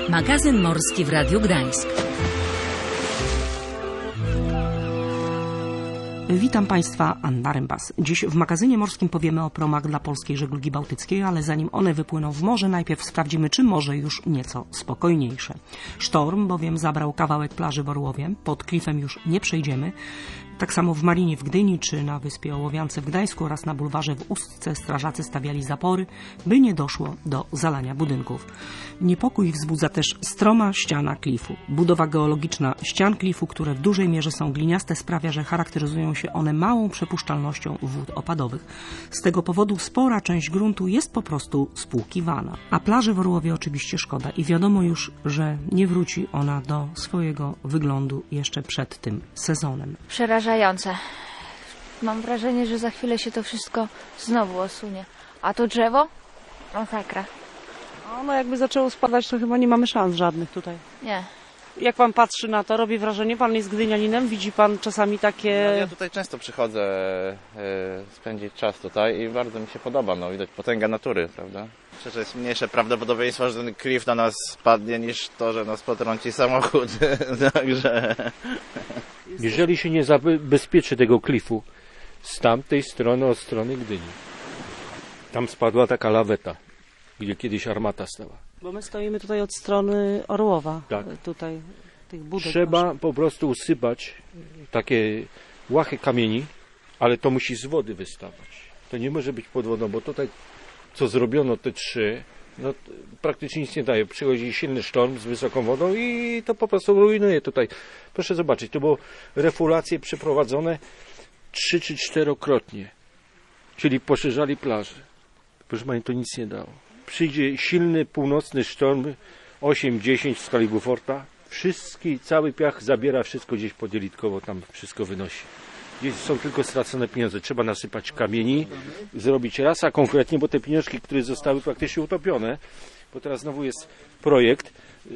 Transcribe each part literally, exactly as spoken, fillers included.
Magazyn morski w Radiu Gdańsk. Witam Państwa, Anna Rembas. Dziś w magazynie morskim powiemy o promach dla polskiej żeglugi bałtyckiej, ale zanim one wypłyną w morze, najpierw sprawdzimy, czy morze już nieco spokojniejsze. Sztorm bowiem zabrał kawałek plaży w Orłowie, pod klifem już nie przejdziemy. Tak samo w Marinie w Gdyni, czy na Wyspie Ołowiance w Gdańsku oraz na bulwarze w Ustce strażacy stawiali zapory, by nie doszło do zalania budynków. Niepokój wzbudza też stroma ściana klifu. Budowa geologiczna ścian klifu, które w dużej mierze są gliniaste, sprawia, że charakteryzują się one małą przepuszczalnością wód opadowych. Z tego powodu spora część gruntu jest po prostu spłukiwana. A plaży w Orłowie oczywiście szkoda i wiadomo już, że nie wróci ona do swojego wyglądu jeszcze przed tym sezonem. Przerażające. Mam wrażenie, że za chwilę się to wszystko znowu osunie. A to drzewo? Masakra. Ono jakby zaczęło spadać, to chyba nie mamy szans żadnych tutaj. Nie. Jak pan patrzy na to, robi wrażenie, pan jest gdynianinem, widzi pan czasami takie... No, ja tutaj często przychodzę e, spędzić czas tutaj i bardzo mi się podoba, no widać potęga natury, prawda? Myślę, że jest mniejsze prawdopodobieństwo, że ten klif na nas spadnie, niż to, że nas potrąci samochód, także... Jeżeli się nie zabezpieczy tego klifu z tamtej strony, od strony Gdyni, tam spadła taka laweta, gdzie kiedyś armata stała. Bo my stoimy tutaj od strony Orłowa, tak. Tutaj tych budek. Trzeba masz. po prostu usypać takie łachy kamieni, ale to musi z wody wystawać. To nie może być pod wodą, bo tutaj co zrobiono te trzy, no praktycznie nic nie daje. Przychodzi silny sztorm z wysoką wodą i to po prostu rujnuje tutaj. Proszę zobaczyć, to było refulacje przeprowadzone trzy czy czterokrotnie, czyli poszerzali plażę. Proszę Pani, to nic nie dało. Przyjdzie silny północny sztorm osiem dziesięć w skali Beauforta, wszystki, cały piach zabiera wszystko gdzieś podzielitkowo, tam wszystko wynosi. Gdzieś są tylko stracone pieniądze. Trzeba nasypać kamieni, zrobić raz, a konkretnie, bo te pieniążki, które zostały praktycznie utopione, bo teraz znowu jest projekt,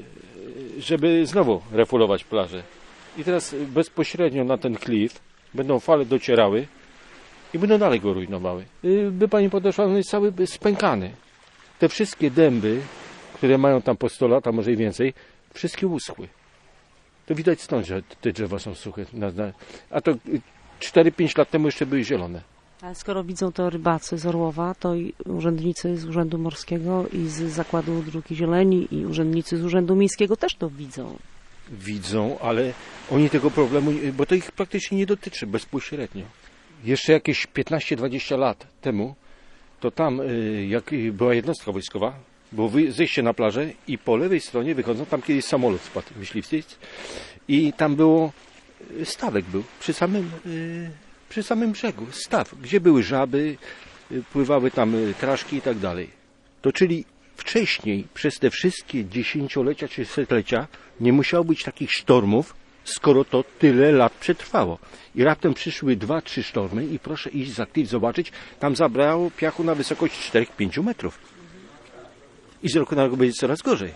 żeby znowu refulować plażę. I teraz bezpośrednio na ten klif będą fale docierały i będą dalej go rujnowały. By Pani podeszła, on jest cały spękany. Te wszystkie dęby, które mają tam po sto lat, a może i więcej, wszystkie uschły. To widać stąd, że te drzewa są suche. A to cztery pięć lat temu jeszcze były zielone. Ale skoro widzą to rybacy z Orłowa, to i urzędnicy z Urzędu Morskiego i z Zakładu Dróg i Zieleni i urzędnicy z Urzędu Miejskiego też to widzą. Widzą, ale oni tego problemu, bo to ich praktycznie nie dotyczy bezpośrednio. Jeszcze jakieś piętnaście dwadzieścia lat temu, to tam, jak była jednostka wojskowa, było zejście na plażę i po lewej stronie wychodzą, tam kiedyś samolot spadł, myśliwcy, i tam było, stawek był, przy samym, przy samym brzegu, staw, gdzie były żaby, pływały tam traszki i tak dalej. To czyli wcześniej, przez te wszystkie dziesięciolecia czy setlecia, nie musiało być takich sztormów, skoro to tyle lat przetrwało. I raptem przyszły dwa, trzy sztormy i proszę iść za klif zobaczyć, tam zabrało piachu na wysokość cztery do pięciu metrów. I z roku na rok będzie coraz gorzej.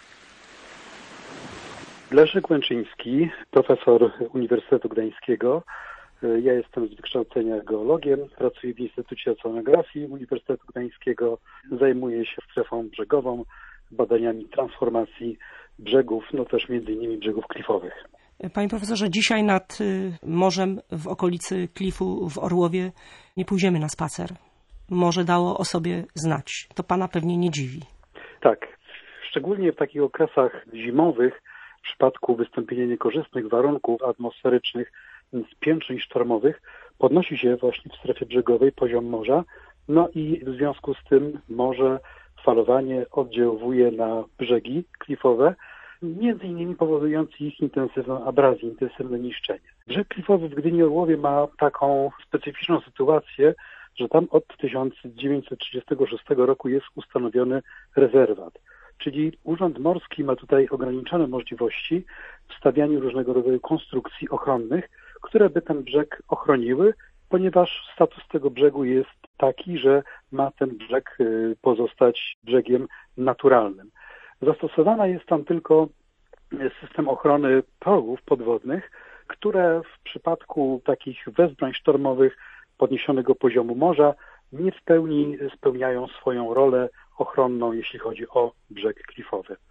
Leszek Łęczyński, profesor Uniwersytetu Gdańskiego. Ja jestem z wykształcenia geologiem, pracuję w Instytucie Oceanografii Uniwersytetu Gdańskiego, zajmuję się strefą brzegową, badaniami transformacji brzegów, no też między innymi brzegów klifowych. Panie profesorze, dzisiaj nad morzem w okolicy klifu w Orłowie nie pójdziemy na spacer. Morze dało o sobie znać. To pana pewnie nie dziwi. Tak, szczególnie w takich okresach zimowych, w przypadku wystąpienia niekorzystnych warunków atmosferycznych, spiętrzeń sztormowych, podnosi się właśnie w strefie brzegowej poziom morza, no i w związku z tym morze, falowanie oddziałuje na brzegi klifowe, między innymi powodując ich intensywną abrazję, intensywne niszczenie. Brzeg klifowy w Gdyni Orłowie ma taką specyficzną sytuację, że tam od tysiąc dziewięćset trzydziestego szóstego roku jest ustanowiony rezerwat. Czyli Urząd Morski ma tutaj ograniczone możliwości w stawianiu różnego rodzaju konstrukcji ochronnych, które by ten brzeg ochroniły, ponieważ status tego brzegu jest taki, że ma ten brzeg pozostać brzegiem naturalnym. Zastosowana jest tam tylko system ochrony progów podwodnych, które w przypadku takich wezbrań sztormowych podniesionego poziomu morza nie w pełni spełniają swoją rolę ochronną, jeśli chodzi o brzeg klifowy.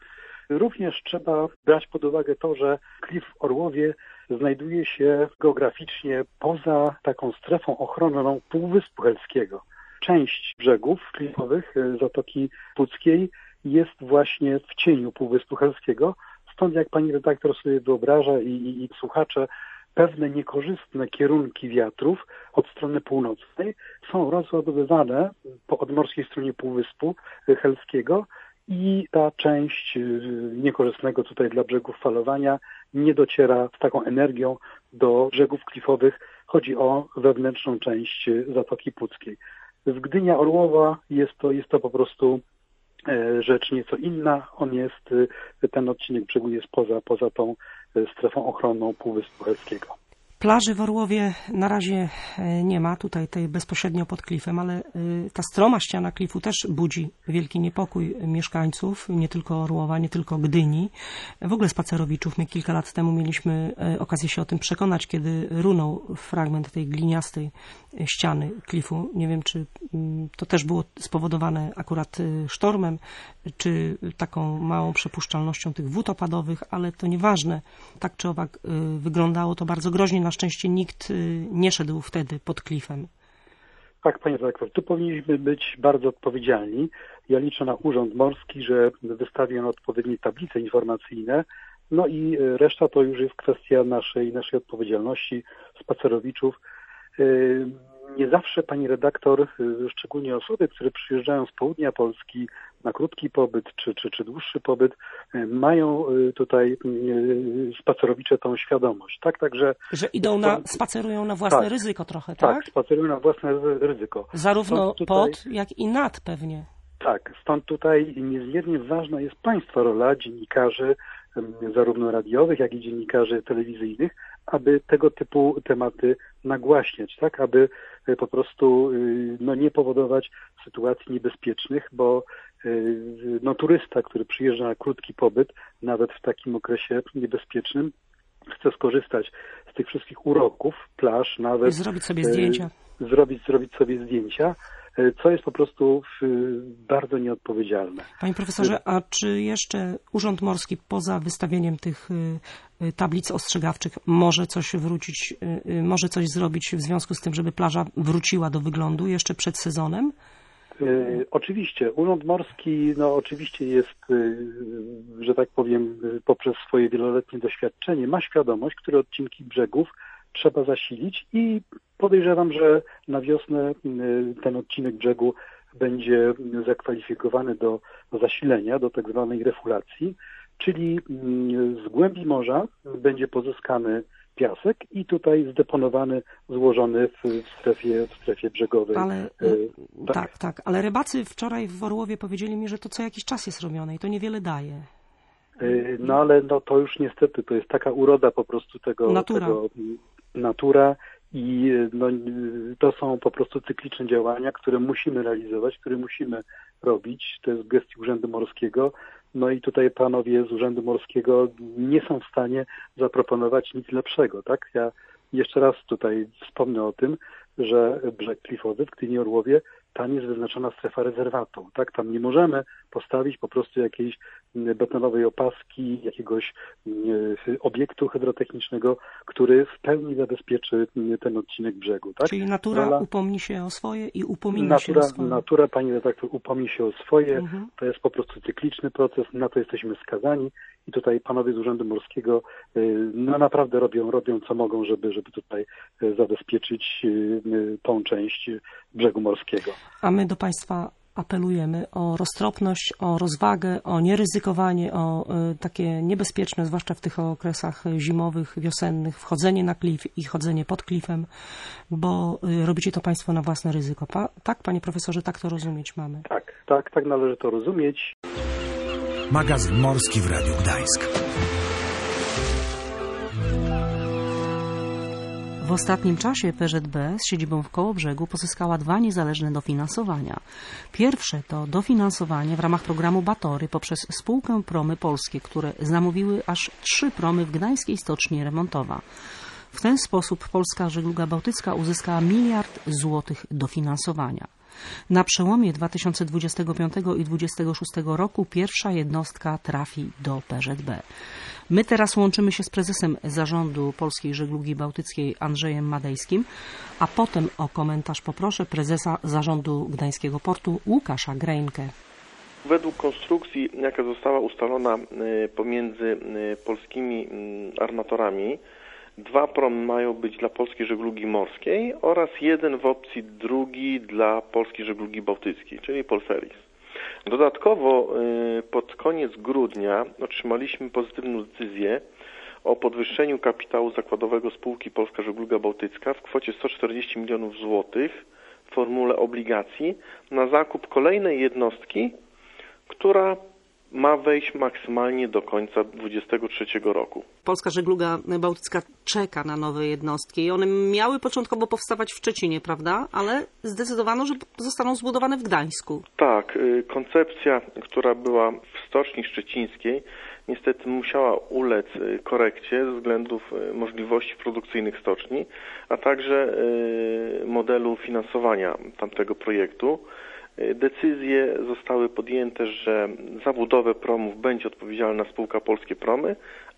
Również trzeba brać pod uwagę to, że klif w Orłowie znajduje się geograficznie poza taką strefą ochronną Półwyspu Helskiego. Część brzegów klifowych Zatoki Puckiej jest właśnie w cieniu Półwyspu Helskiego, stąd jak pani redaktor sobie wyobraża i, i, i słuchacze, pewne niekorzystne kierunki wiatrów od strony północnej są rozładowywane po odmorskiej stronie Półwyspu Helskiego i ta część niekorzystnego tutaj dla brzegów falowania nie dociera z taką energią do brzegów klifowych. Chodzi o wewnętrzną część Zatoki Puckiej. W Gdynia Orłowa jest to, jest to po prostu rzecz nieco inna. On jest, ten odcinek brzegu jest poza, poza tą strefą ochronną Półwyspu Helskiego. Plaży w Orłowie na razie nie ma, tutaj tej bezpośrednio pod klifem, ale ta stroma ściana klifu też budzi wielki niepokój mieszkańców, nie tylko Orłowa, nie tylko Gdyni, w ogóle spacerowiczów. My kilka lat temu mieliśmy okazję się o tym przekonać, kiedy runął fragment tej gliniastej ściany klifu. Nie wiem, czy to też było spowodowane akurat sztormem, czy taką małą przepuszczalnością tych wód opadowych, ale to nieważne. Tak czy owak wyglądało to bardzo groźnie. Na szczęście nikt nie szedł wtedy pod klifem. Tak, panie redaktor, tu powinniśmy być bardzo odpowiedzialni. Ja liczę na Urząd Morski, że wystawi on odpowiednie tablice informacyjne, no i reszta to już jest kwestia naszej, naszej odpowiedzialności, spacerowiczów. Nie zawsze, pani redaktor, szczególnie osoby, które przyjeżdżają z południa Polski na krótki pobyt czy, czy, czy dłuższy pobyt, mają tutaj spacerowicze tą świadomość. Tak, także że idą na, spacerują na własne tak, ryzyko trochę, tak? Tak, spacerują na własne ryzyko. Zarówno tutaj, pod, jak i nad pewnie. Tak, stąd tutaj niezmiernie ważna jest państwa rola, dziennikarzy, zarówno radiowych, jak i dziennikarzy telewizyjnych, aby tego typu tematy nagłaśniać, tak, aby po prostu no, nie powodować sytuacji niebezpiecznych, bo no, turysta, który przyjeżdża na krótki pobyt, nawet w takim okresie niebezpiecznym, chce skorzystać z tych wszystkich uroków, plaż, nawet... I zrobić sobie zdjęcia. Zrobić, zrobić sobie zdjęcia, co jest po prostu bardzo nieodpowiedzialne. Panie profesorze, a czy jeszcze Urząd Morski poza wystawieniem tych tablic ostrzegawczych może coś wrócić, może coś zrobić w związku z tym, żeby plaża wróciła do wyglądu jeszcze przed sezonem? Y, oczywiście. Urząd Morski no oczywiście jest, y, że tak powiem, poprzez swoje wieloletnie doświadczenie ma świadomość, które odcinki brzegów trzeba zasilić i podejrzewam, że na wiosnę y, ten odcinek brzegu będzie zakwalifikowany do zasilenia, do tak zwanej refulacji, czyli y, z głębi morza będzie pozyskany piasek i tutaj zdeponowany, złożony w, w, strefie, w strefie brzegowej. Ale, y, tak. tak, tak. Ale rybacy wczoraj w Orłowie powiedzieli mi, że to co jakiś czas jest robione i to niewiele daje. Y, no ale no, to już niestety, to jest taka uroda po prostu tego... Natura. tego natura i no, to są po prostu cykliczne działania, które musimy realizować, które musimy robić. To jest w gestii Urzędu Morskiego. No i tutaj panowie z Urzędu Morskiego nie są w stanie zaproponować nic lepszego, tak? Ja jeszcze raz tutaj wspomnę o tym, że brzeg klifowy w Gdyni Orłowie, tam jest wyznaczona strefa rezerwatu, tak? Tam nie możemy postawić po prostu jakiejś betonowej opaski, jakiegoś obiektu hydrotechnicznego, który w pełni zabezpieczy ten odcinek brzegu, tak? Czyli natura Rola... upomni się o swoje i upomina natura, się o swoje. Natura, pani redaktor, upomni się o swoje. Mhm. To jest po prostu cykliczny proces, na to jesteśmy skazani i tutaj panowie z Urzędu Morskiego no naprawdę robią, robią co mogą, żeby, żeby tutaj zabezpieczyć tą część brzegu morskiego. A my do państwa apelujemy o roztropność, o rozwagę, o nieryzykowanie, o y, takie niebezpieczne, zwłaszcza w tych okresach zimowych, wiosennych, wchodzenie na klif i chodzenie pod klifem, bo y, robicie to państwo na własne ryzyko. Pa, tak, panie profesorze, tak to rozumieć mamy? Tak, tak, tak należy to rozumieć. Magazyn Morski w Radiu Gdańsk. W ostatnim czasie P Z B z siedzibą w Kołobrzegu pozyskała dwa niezależne dofinansowania. Pierwsze to dofinansowanie w ramach programu Batory poprzez spółkę Promy Polskie, które zamówiły aż trzy promy w gdańskiej stoczni Remontowa. W ten sposób polska żegluga bałtycka uzyskała miliard złotych dofinansowania. Na przełomie dwa tysiące dwudziestego piątego i dwudziestego szóstego roku pierwsza jednostka trafi do P Z B. My teraz łączymy się z prezesem Zarządu Polskiej Żeglugi Bałtyckiej Andrzejem Madejskim, a potem o komentarz poproszę prezesa Zarządu Gdańskiego Portu Łukasza Grejnkę. Według konstrukcji, jaka została ustalona pomiędzy polskimi armatorami, dwa promy mają być dla Polskiej Żeglugi Morskiej oraz jeden w opcji drugi dla Polskiej Żeglugi Bałtyckiej, czyli Polferis. Dodatkowo pod koniec grudnia otrzymaliśmy pozytywną decyzję o podwyższeniu kapitału zakładowego spółki Polska Żegluga Bałtycka w kwocie sto czterdzieści milionów złotych w formule obligacji na zakup kolejnej jednostki, która ma wejść maksymalnie do końca dwudziestego trzeciego roku. Polska Żegluga Bałtycka czeka na nowe jednostki. One miały początkowo powstawać w Szczecinie, prawda? Ale zdecydowano, że zostaną zbudowane w Gdańsku. Tak, koncepcja, która była w Stoczni Szczecińskiej, niestety musiała ulec korekcie ze względów możliwości produkcyjnych stoczni, a także modelu finansowania tamtego projektu. Decyzje zostały podjęte, że za budowę promów będzie odpowiedzialna spółka Polskie Promy,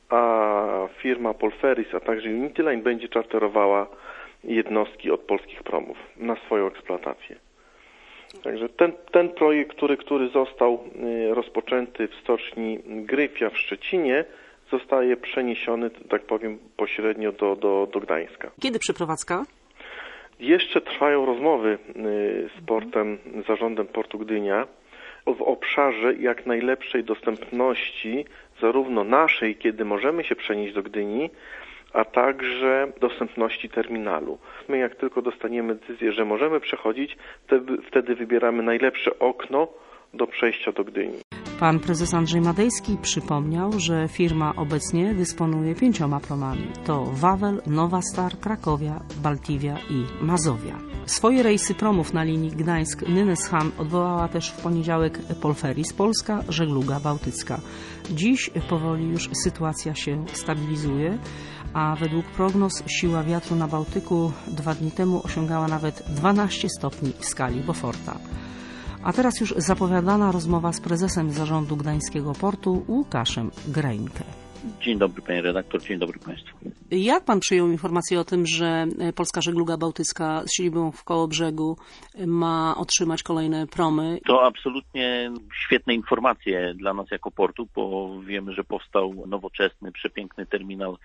a firma Polferis, a także Unityline będzie czarterowała jednostki od polskich promów na swoją eksploatację. Także ten, ten projekt, który, który został rozpoczęty w stoczni Gryfia w Szczecinie, zostaje przeniesiony, tak powiem, pośrednio do, do, do Gdańska. Kiedy przeprowadzka? Jeszcze trwają rozmowy z portem, zarządem Portu Gdynia w obszarze jak najlepszej dostępności zarówno naszej, kiedy możemy się przenieść do Gdyni, a także dostępności terminalu. My jak tylko dostaniemy decyzję, że możemy przechodzić, wtedy wybieramy najlepsze okno do przejścia do Gdyni. Pan prezes Andrzej Madejski przypomniał, że firma obecnie dysponuje pięcioma promami. To Wawel, Nowa Star, Krakowia, Baltiwia i Mazowia. Swoje rejsy promów na linii Gdańsk-Nynäsham odwołała też w poniedziałek Polferis, Polska Żegluga Bałtycka. Dziś powoli już sytuacja się stabilizuje, a według prognoz siła wiatru na Bałtyku dwa dni temu osiągała nawet dwanaście stopni w skali Beauforta. A teraz już zapowiadana rozmowa z prezesem Zarządu Gdańskiego Portu Łukaszem Grejnkę. Dzień dobry panie redaktor, dzień dobry państwu. Jak pan przyjął informację o tym, że Polska Żegluga Bałtycka z siedzibą w Kołobrzegu ma otrzymać kolejne promy? To absolutnie świetne informacje dla nas jako portu, bo wiemy, że powstał nowoczesny, przepiękny terminal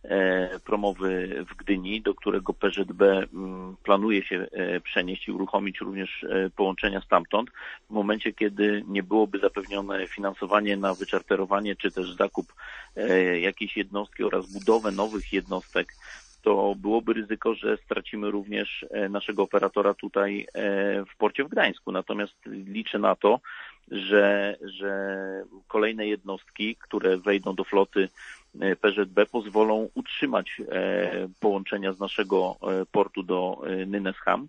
promowy w Gdyni, do którego P Z B planuje się przenieść i uruchomić również połączenia stamtąd. W momencie, kiedy nie byłoby zapewnione finansowanie na wyczarterowanie czy też zakup jakiejś jednostki oraz budowę nowych jednostek, to byłoby ryzyko, że stracimy również naszego operatora tutaj w porcie w Gdańsku. Natomiast liczę na to, że, że kolejne jednostki, które wejdą do floty P Z B, pozwolą utrzymać połączenia z naszego portu do Nynäsham.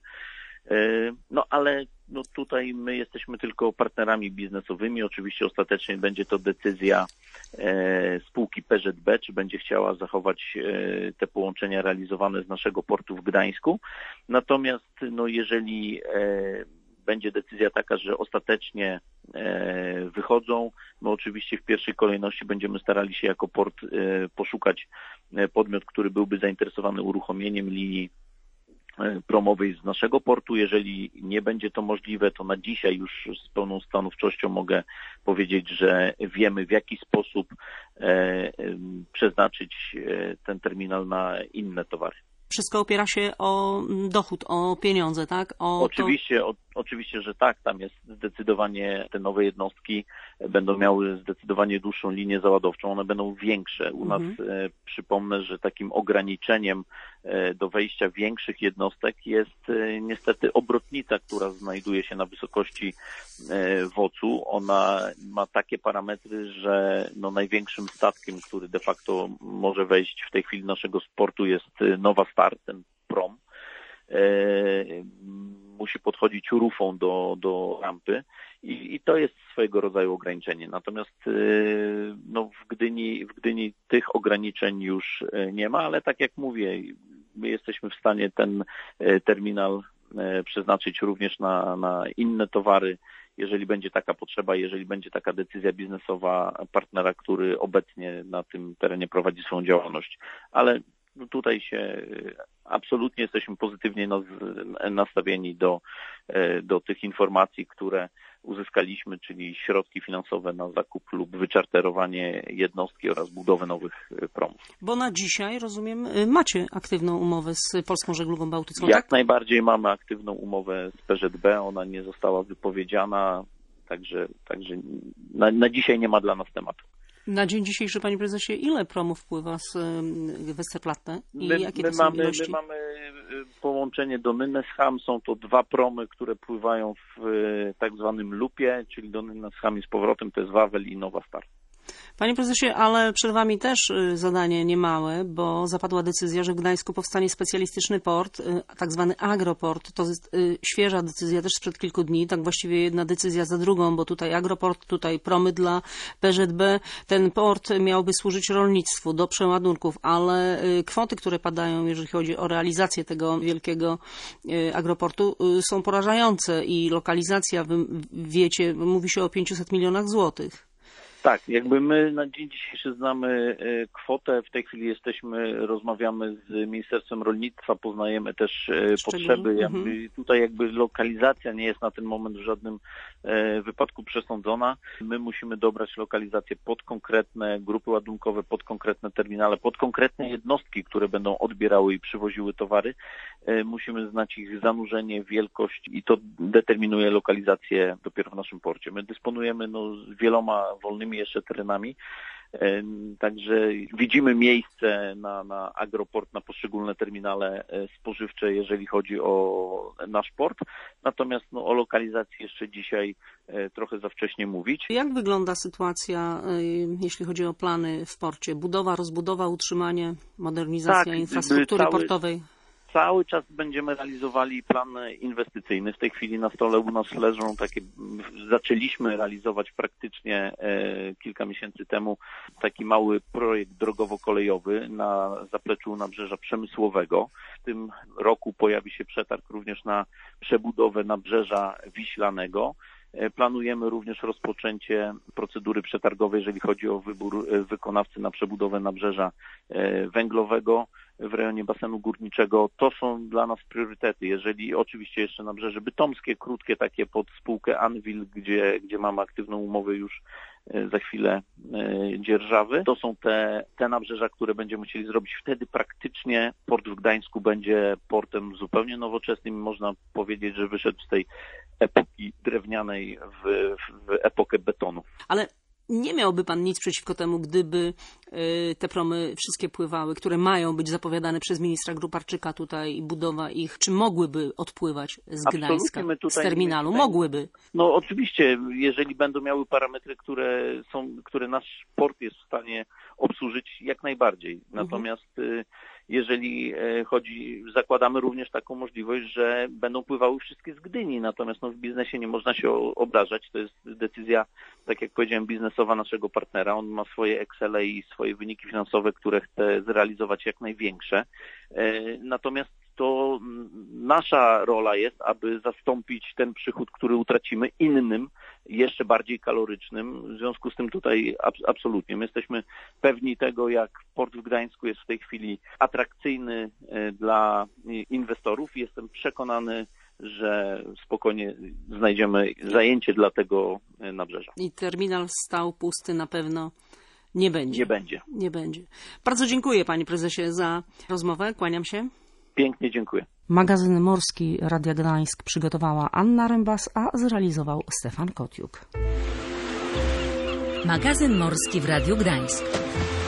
No ale no tutaj my jesteśmy tylko partnerami biznesowymi. Oczywiście ostatecznie będzie to decyzja e, spółki P Z B, czy będzie chciała zachować e, te połączenia realizowane z naszego portu w Gdańsku. Natomiast no jeżeli e, będzie decyzja taka, że ostatecznie e, wychodzą, my oczywiście w pierwszej kolejności będziemy starali się jako port e, poszukać podmiot, który byłby zainteresowany uruchomieniem linii promowej z naszego portu. Jeżeli nie będzie to możliwe, to na dzisiaj już z pełną stanowczością mogę powiedzieć, że wiemy, w jaki sposób e, przeznaczyć ten terminal na inne towary. Wszystko opiera się o dochód, o pieniądze, tak? O oczywiście, to... o, oczywiście, że tak. Tam jest zdecydowanie, te nowe jednostki będą miały zdecydowanie dłuższą linię załadowczą, one będą większe. U mhm. nas e, przypomnę, że takim ograniczeniem e, do wejścia większych jednostek jest e, niestety obrotnica, która znajduje się na wysokości e, wocu. Ona ma takie parametry, że no, największym statkiem, który de facto może wejść w tej chwili naszego sportu, jest Nowa Star, ten prom. E, musi podchodzić rufą do, do rampy i, i to jest swojego rodzaju ograniczenie. Natomiast e, no, w Gdyni, w Gdyni tych ograniczeń już nie ma, ale tak jak mówię, my jesteśmy w stanie ten terminal przeznaczyć również na, na inne towary, jeżeli będzie taka potrzeba, jeżeli będzie taka decyzja biznesowa partnera, który obecnie na tym terenie prowadzi swoją działalność. Ale tutaj się absolutnie jesteśmy pozytywnie nastawieni do, do tych informacji, które uzyskaliśmy, czyli środki finansowe na zakup lub wyczarterowanie jednostki oraz budowę nowych promów. Bo na dzisiaj, rozumiem, macie aktywną umowę z Polską Żeglugą Bałtycką, Jak tak? najbardziej mamy aktywną umowę z P Z B, ona nie została wypowiedziana, także, także na, na dzisiaj nie ma dla nas tematu. Na dzień dzisiejszy, panie prezesie, ile promów wpływa z Westerplatte i my, jakie my to są mamy, ilości? My mamy połączenie do Nynäsham, są to dwa promy, które pływają w tak zwanym lupie, czyli do Nynäsham i z powrotem, to jest Wawel i Nowa Star. Panie prezesie, ale przed wami też zadanie niemałe, bo zapadła decyzja, że w Gdańsku powstanie specjalistyczny port, tak zwany agroport. To jest świeża decyzja też sprzed kilku dni, tak właściwie jedna decyzja za drugą, bo tutaj agroport, tutaj promy dla P Z B. Ten port miałby służyć rolnictwu do przeładunków, ale kwoty, które padają, jeżeli chodzi o realizację tego wielkiego agroportu, są porażające i lokalizacja, wy wiecie, mówi się o pięciuset milionach złotych. Tak, jakby my na dzień dzisiejszy znamy kwotę, w tej chwili jesteśmy, rozmawiamy z Ministerstwem Rolnictwa, poznajemy też Szczególnie. potrzeby. Jakby mhm. Tutaj jakby lokalizacja nie jest na ten moment w żadnym wypadku przesądzona. My musimy dobrać lokalizację pod konkretne grupy ładunkowe, pod konkretne terminale, pod konkretne jednostki, które będą odbierały i przywoziły towary. Musimy znać ich zanurzenie, wielkość i to determinuje lokalizację dopiero w naszym porcie. My dysponujemy no, wieloma wolnymi jeszcze terenami, także widzimy miejsce na, na agroport, na poszczególne terminale spożywcze, jeżeli chodzi o nasz port, natomiast no, o lokalizacji jeszcze dzisiaj trochę za wcześnie mówić. Jak wygląda sytuacja, jeśli chodzi o plany w porcie? Budowa, rozbudowa, utrzymanie, modernizacja tak, infrastruktury cały... portowej? Cały czas będziemy realizowali plan inwestycyjny. W tej chwili na stole u nas leżą takie, zaczęliśmy realizować praktycznie e, kilka miesięcy temu taki mały projekt drogowo-kolejowy na zapleczu Nabrzeża Przemysłowego. W tym roku pojawi się przetarg również na przebudowę Nabrzeża Wiślanego. Planujemy również rozpoczęcie procedury przetargowej, jeżeli chodzi o wybór wykonawcy na przebudowę Nabrzeża Węglowego w rejonie basenu górniczego. To są dla nas priorytety. Jeżeli oczywiście jeszcze Nabrzeże Bytomskie, krótkie takie pod spółkę Anwil, gdzie, gdzie mamy aktywną umowę już za chwilę dzierżawy. To są te, te nabrzeża, które będziemy musieli zrobić. Wtedy praktycznie port w Gdańsku będzie portem zupełnie nowoczesnym. Można powiedzieć, że wyszedł z tej epoki drewnianej w, w epokę betonu. Ale nie miałby pan nic przeciwko temu, gdyby te promy wszystkie pływały, które mają być zapowiadane przez ministra Gruparczyka tutaj i budowa ich, czy mogłyby odpływać z Gdańska, z terminalu? Tutaj, mogłyby. No oczywiście, jeżeli będą miały parametry, które są, które nasz port jest w stanie obsłużyć, jak najbardziej. Natomiast mhm. jeżeli chodzi, zakładamy również taką możliwość, że będą pływały wszystkie z Gdyni, natomiast no, w biznesie nie można się obrażać. To jest decyzja, tak jak powiedziałem, biznesowa naszego partnera. On ma swoje Excele i swoje wyniki finansowe, które chce zrealizować jak największe. Natomiast to nasza rola jest, aby zastąpić ten przychód, który utracimy, innym, jeszcze bardziej kalorycznym. W związku z tym tutaj absolutnie. My jesteśmy pewni tego, jak port w Gdańsku jest w tej chwili atrakcyjny dla inwestorów. Jestem przekonany, że spokojnie znajdziemy zajęcie dla tego nabrzeża. I terminal stał pusty na pewno nie będzie. Nie będzie. Nie będzie. Bardzo dziękuję, panie prezesie, za rozmowę. Kłaniam się. Pięknie dziękuję. Magazyn morski Radia Gdańsk przygotowała Anna Rembas, a zrealizował Stefan Kotiuk. Magazyn morski w Radiu Gdańsk.